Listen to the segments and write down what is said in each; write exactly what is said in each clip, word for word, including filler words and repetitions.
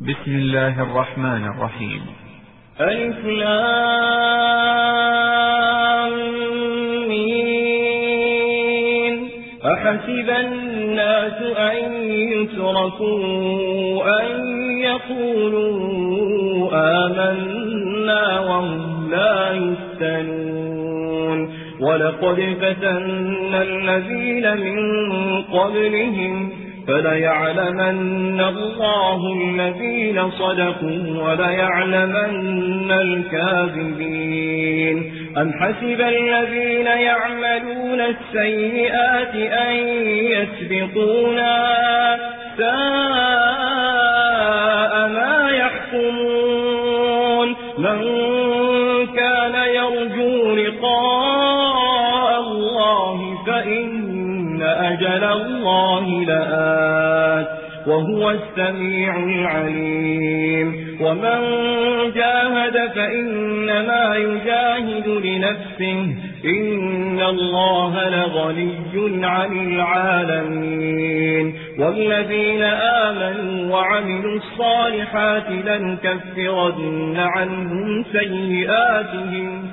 بسم الله الرحمن الرحيم. ألف لام ميم. أحسب الناس أن يتركوا أن يقولوا آمنا وهم لا يفتنون ولقد فتنا الذين من قبلهم فليعلمن الله الذين صدقوا وليعلمن الكاذبين. أم حسب الذين يعملون السيئات أن يسبقونا ساء ما يحكمون. من كان يرجو لقاء الله فإن أجل الله لآت وهو السميع العليم. ومن جاهد فإنما يجاهد لنفسه إن الله لغني عن العالمين. والذين آمنوا وعملوا الصالحات لنكفرن عنهم سيئاتهم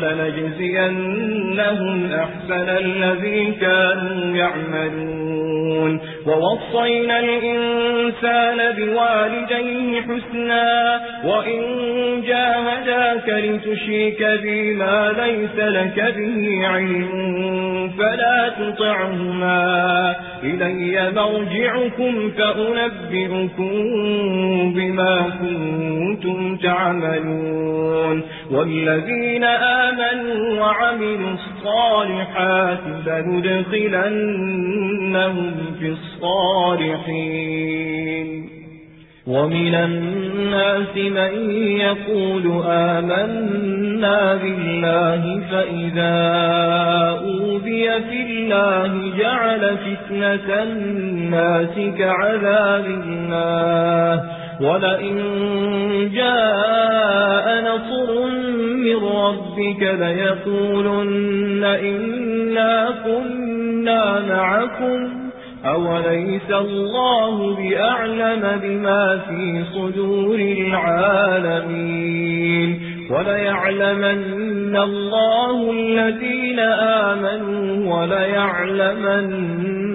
ولنجزينهم أحسن الذي كانوا يعملون. ووصينا الإنسان بوالديه حسنا وإن جاهداك لتشرك بي ما ليس لك به علم فلا تطعهما إلي مرجعكم فأنبئكم بما كنتم تعملون. والذين آمنوا وعملوا الصالحات لندخلنهم في الصالحين. ومن الناس من يقول آمنا بالله فإذا أوذي في الله جعل فتنة الناس كعذاب الله ولئن جاء نصر من ربك ليقولن إنا كنا معكم أوليس الله بأعلم بما في صدور العالمين. وليعلمن الله الذين آمنوا وليعلمن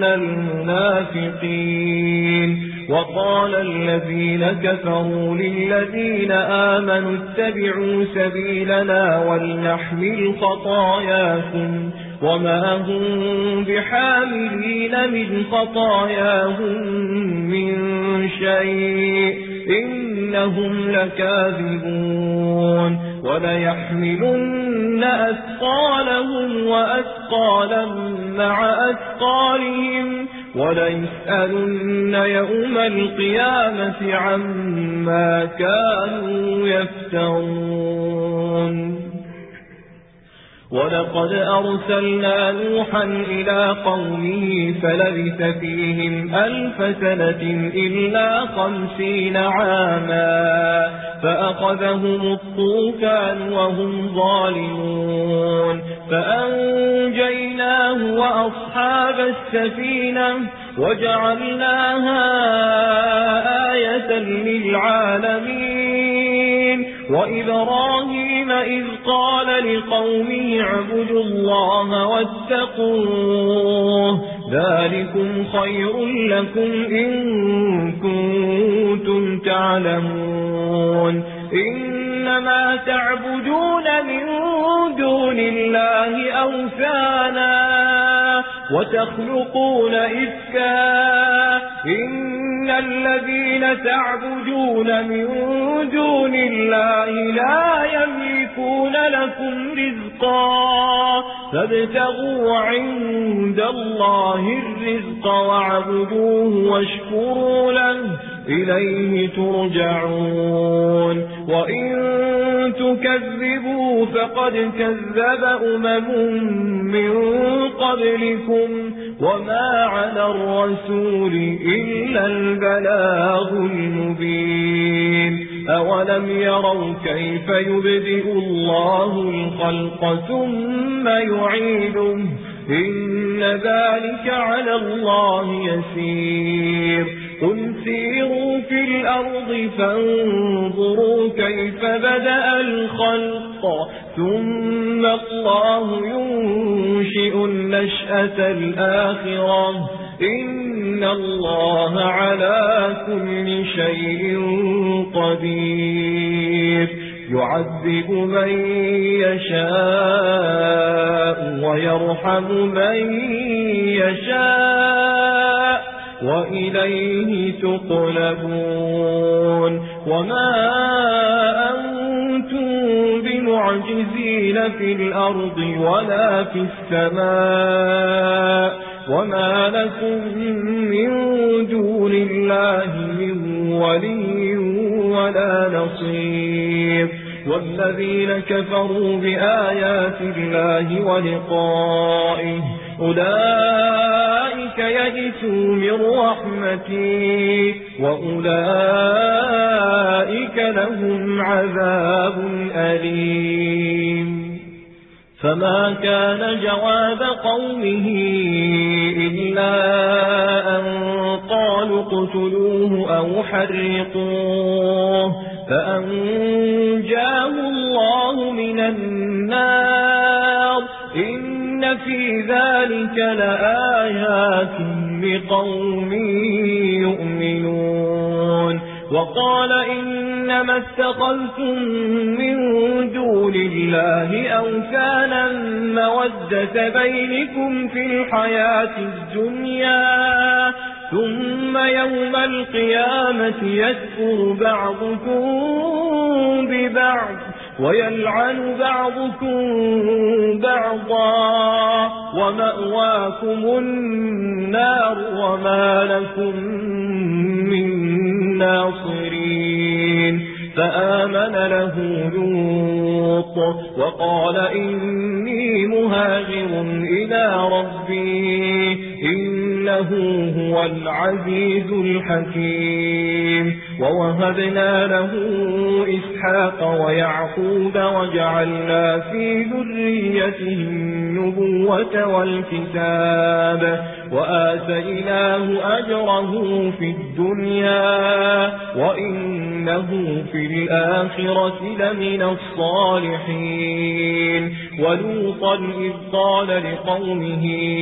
المنافقين. وقال الذين كفروا للذين آمنوا اتبعوا سبيلنا ولنحمل خطاياكم وما هم بحاملين من خطاياهم من شيء إنهم لكاذبون. وليحملن أثقالهم وأثقالا مع أثقالهم وليسألن يوم القيامة عما كانوا يفترون. ولقد أرسلنا نوحا إلى قومه فلبث فيهم ألف سنة إلا خمسين عاما فأخذهم الطوفان وهم ظالمون فأنجيناه وأصحاب السفينة وجعلناها آية للعالمين. وإبراهيم إذ قال لقومه اعبدوا الله واتقوه ذلكم خير لكم إن كنتم تعلمون. إنما تعبدون من دون الله أوثانا وتخلقون إفكا إن الذين تعبدون من دون الله لا يملكون لكم رزقا فابتغوا عند الله الرزق واعبدوه واشكروا له إليه ترجعون. وإن تكذبوا فقد كذب أمم من قبلكم وما على الرسول إلا البلاغ المبين. أولم يروا كيف يبدئ الله الخلق ثم يعيده إن ذلك على الله يسير. قل سيروا في الأرض فانظروا كيف بدأ الخلق ثم الله ينشئ النشأة الآخرة إن الله على كل شيء قدير يعذب من يشاء ويرحم من يشاء وإليه تقلبون وما أنتم بمعجزين في الأرض ولا في السماء وما لكم من دون الله من ولي ولا نصير والذين كفروا بآيات الله ولقائه أولئك يئسوا من رحمتي وأولئك لهم عذاب أليم فما كان جواب قومه إلا أن قالوا اقتلوه أو حرقوه فأنجاه الله من النار إن في ذلك لآيات لقوم يؤمنون وقال إنما اتخذتم من دون الله أوثانا مودة بينكم في الحياة الدنيا ثم يوم القيامة يكفر بعضكم ببعض ويلعن بعضكم بعضا ومأواكم النار وما لكم من ناصرين فآمن له لوط وقال إني مهاجر إلى ربي إنه هو العزيز الحكيم ووهبنا له إسحاق ويعقوب وجعلنا في ذريته النبوة والكتاب وآتيناه أجره في الدنيا وإنه في الآخرة لمن الصالحين ولوطا إذ قال لقومه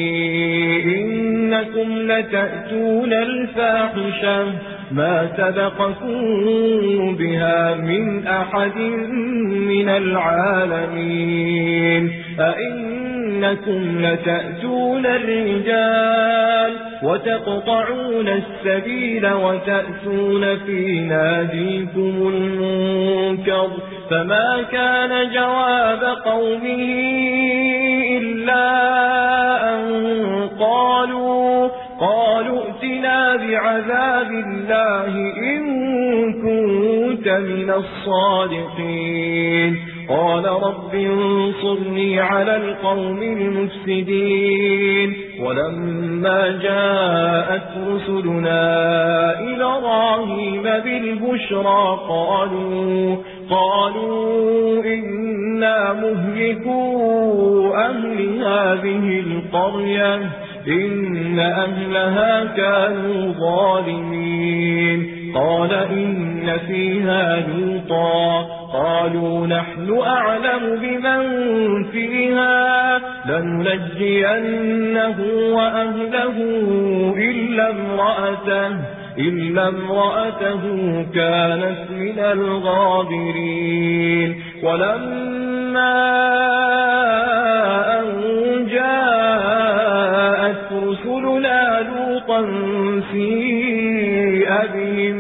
إنكم لتأتون الفاحشة ما سبقكم بها من أحد من العالمين أئنكم لتأتون الرجال وتقطعون السبيل وتأتون في ناديكم المنكر فما كان جواب قومه إلا أن قالوا قالوا ائتنا بعذاب الله إن كنت من الصادقين قال رب انصرني على القوم المفسدين ولما جاءت رسلنا إبراهيم بالبشرى قالوا قالوا إنا مهلكو أهل هذه القرية إن أهلها كانوا ظالمين قال إن فيها لوطا قالوا نحن أعلم بمن فيها لننجينه وأهله إلا امرأته إلا امرأته كانت من الغابرين ولما أن جاءت رسلنا لوطا سيء بهم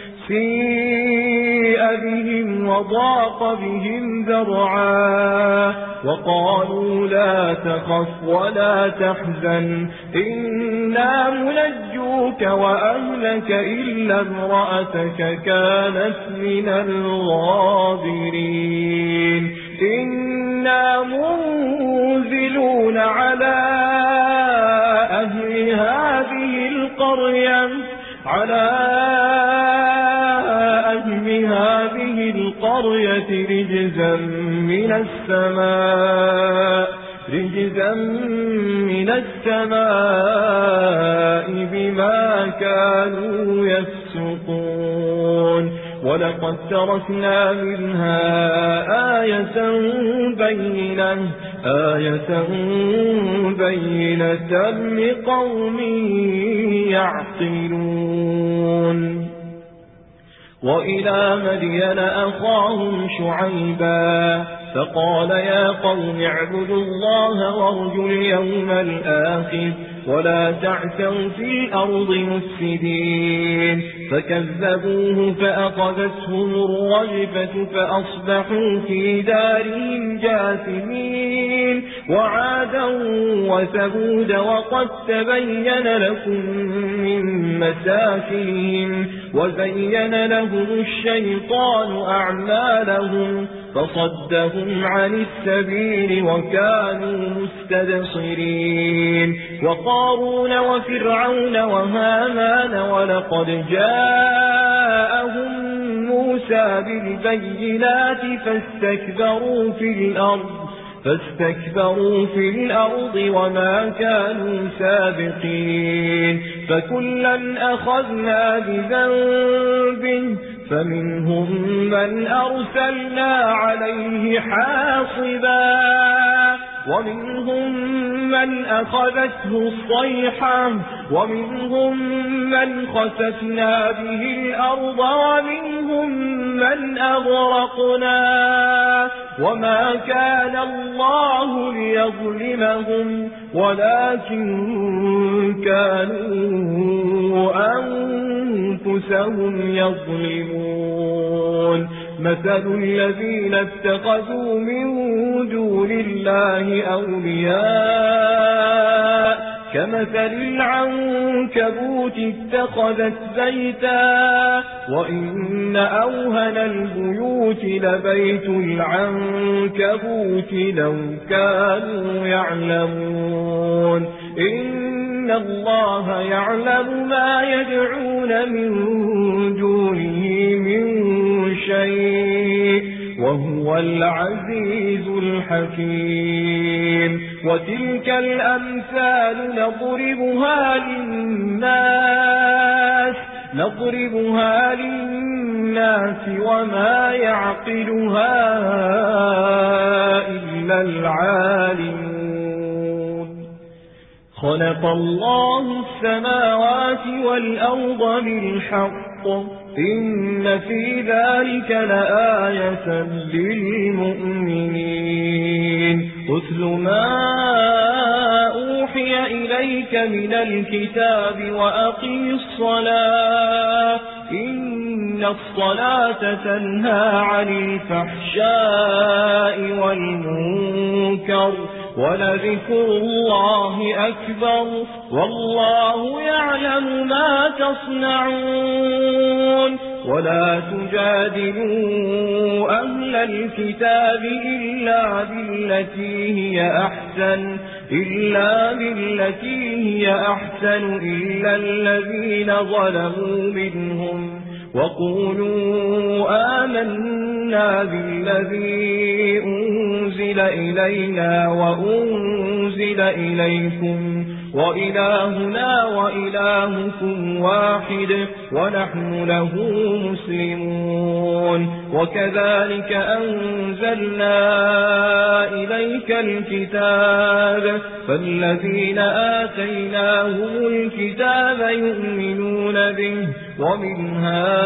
سيء بهم وضاق بهم ذرعا وقالوا لا تخف ولا تحزن إنا منجوك وأهلك إلا امرأتك كانت من الغابرين إنا منزلون على أهل هذه القرية على أهل هذه القرية رجزا من السماء رجزا من السماء بما كانوا يفسقون ولقد تركنا منها آية بينة آية بينة لقوم يعقلون وإلى مدين أخاهم شعيبا فقال يا قوم اعبدوا الله وارجوا اليوم الآخر ولا تعثوا في الأرض مفسدين فكذبوه فأخذتهم الرجفة فأصبحوا في دارهم جاثمين وعادا وثمود وقد تبين لكم من مساكنهم وزين لهم الشيطان أعمالهم فصدهم عن السبيل وكانوا مستبصرين وقارون وفرعون وهامان ولقد جاءهم موسى بالبينات فاستكبروا في الأرض فاستكبروا في الأرض وما كانوا سابقين فكلا أخذنا بذنبه فمنهم من أرسلنا عليه حاصبا ومنهم من أخذته الصيحة ومنهم من خسفنا به الأرض ومنهم من أغرقنا وما كان الله ليظلمهم ولكن كانوا أنفسهم يظلمون مثل الذين اتخذوا من دون الله أولياء كمثل العنكبوت اتخذت بيتا وإن أوهن البيوت لبيت العنكبوت لو كانوا يعلمون إن الله يعلم ما يدعون من دونه من شيء وهو العزيز الحكيم وتلك الأمثال نضربها للناس نضربها للناس وما يعقلها إلا العالمون خلق الله السماوات والأرض بالحق إن في ذلك لآية للمؤمنين أتل ما أوحي إليك من الكتاب وأقم الصلاة إن الصلاة تنهى عن الفحشاء والمنكر ولذكر الله أكبر والله يعلم ما تصنعون ولا تجادلوا أهل الكتاب إلا بالتي هي أحسن إلا بالتي هي أحسن إلا الذين ظلموا منهم وقولوا آمنا بالذي أنزل إلينا وأنزل إليكم وإلهنا وإلهكم واحد ونحن له مسلمون وكذلك أنزلنا إليك الكتاب فالذين آتيناهم الكتاب يؤمنون به ومن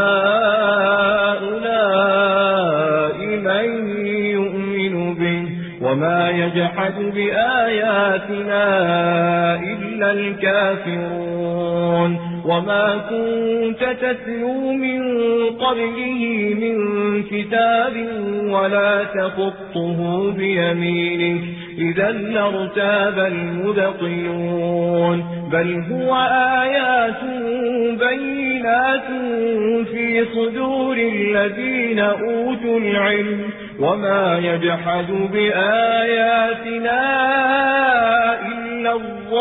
هؤلاء من يؤمن به وما يجحد بآياتنا إلا الكافرون وما كنت تتلو من قبله من كتاب ولا تخطه بيمينك إذا لارتاب المبطلون بل هو آيات بينات في صدور الذين أوتوا العلم وما يجحد بآياتنا إلا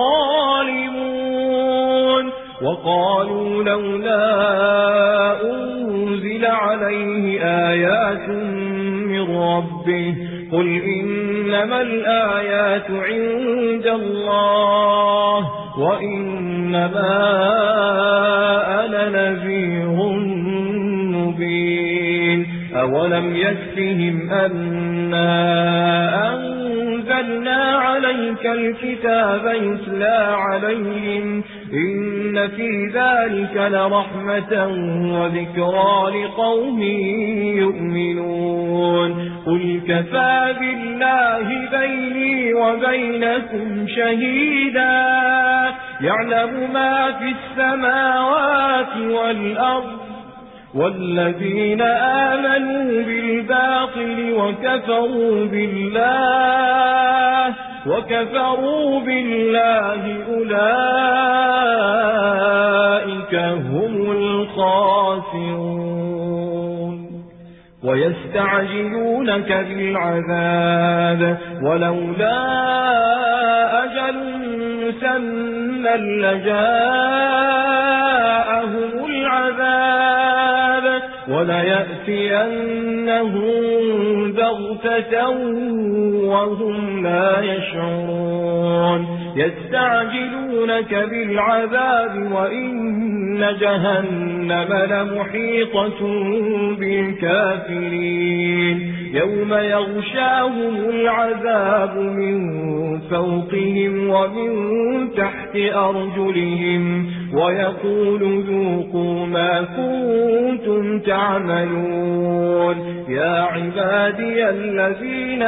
الظالمون وقالوا لولا أنزل عليه آيات من ربه قل إنما الآيات عند الله وإنما أنا نذير مبين أولم يكفهم أنا أنزلنا عليك الكتاب يتلى عليهم إن في ذلك لرحمة وذكرى لقوم يؤمنون قل كفى بالله بيني وبينكم شهيدا يعلم ما في السماوات والأرض والذين آمنوا بالباطل وكفروا بالله وكفروا بالله أولئك هم الخاسرون ويستعجلونك بالعذاب ولولا أجل مسمى لجاءهم العذاب وليأتينهم بغتة وهم لا يشعرون يستعجلونك بالعذاب وإن جهنم لمحيطة بالكافرين يوم يغشاهم العذاب من فوقهم ومن تحت أرجلهم ويقول ذوقوا ما كنتم تعملون يا عبادي الذين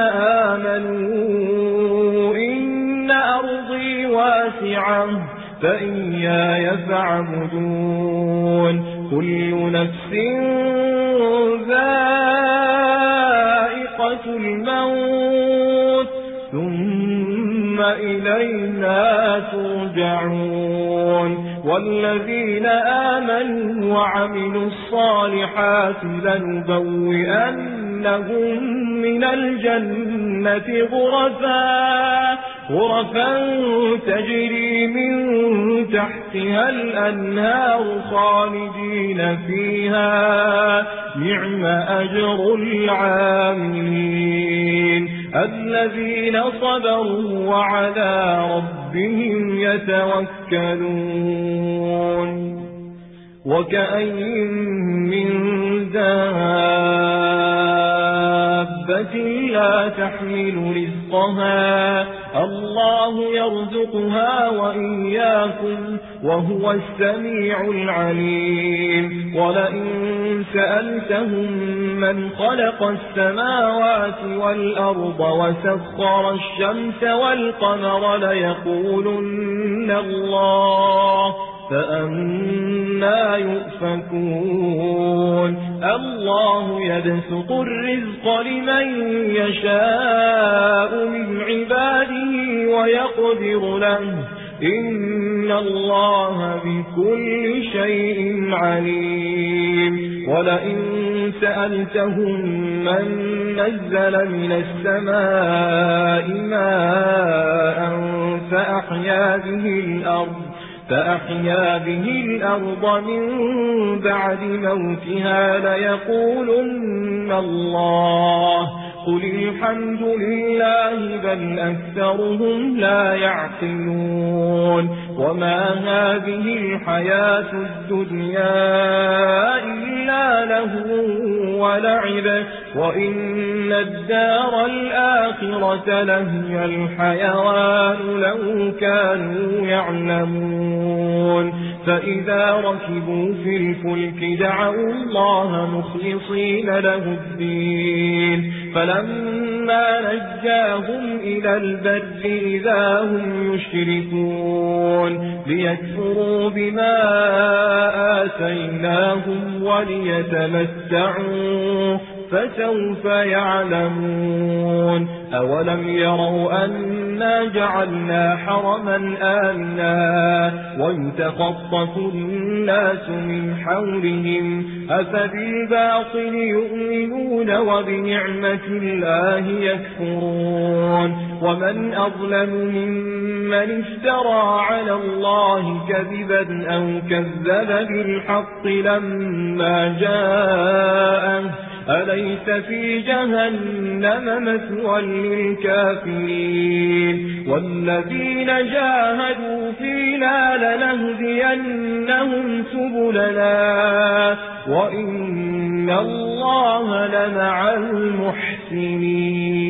آمنوا إن أرضي واسعة فإياي فاعبدون كل نفس ذائقة الموت ثم إلينا ترجعون والذين آمنوا وعملوا الصالحات لنبوئنهم من الجنة غرفا غرفا تجري من تحتها الأنهار خالدين فيها نعم أجر العاملين الذين صبروا وعلى ربهم يتوكلون وكأين من دابة لا تحمل رزقها الله يرزقها وإياكم وهو السميع العليم ولئن سألتهم من خلق السماوات والأرض وسخر الشمس والقمر ليقولن الله فأنا يؤفكون الله يبسط الرزق لمن يشاء من عباده ويقدر له إن الله بكل شيء عليم ولئن سألتهم من نزل من السماء ماء فأحيا به الأرض فأحيا به الأرض من بعد موتها ليقولن الله قل الحمد لله بل أكثرهم لا يعقلون وما هذه الحياة الدنيا إلا له ولعب وإن الدار الآخرة لهي الحيوان لو كانوا يعلمون فإذا ركبوا في الفلك دعوا الله مخلصين له الدين فلما نجاهم إلى البر إذا هم يشركون ليكفروا بما آتيناهم وليتمتعوا فسوف يعلمون أولم يروا أنا جعلنا حرما آمنا ويتخطف الناس من حولهم أفبالباطل يؤمنون وبنعمة الله يكفرون ومن أظلم ممن افترى على الله كذبا أو كذب بالحق لما جاءه فليس في جهنم مثوى للكافرين والذين جاهدوا فينا لنهدينهم سبلنا وإن الله لمع المحسنين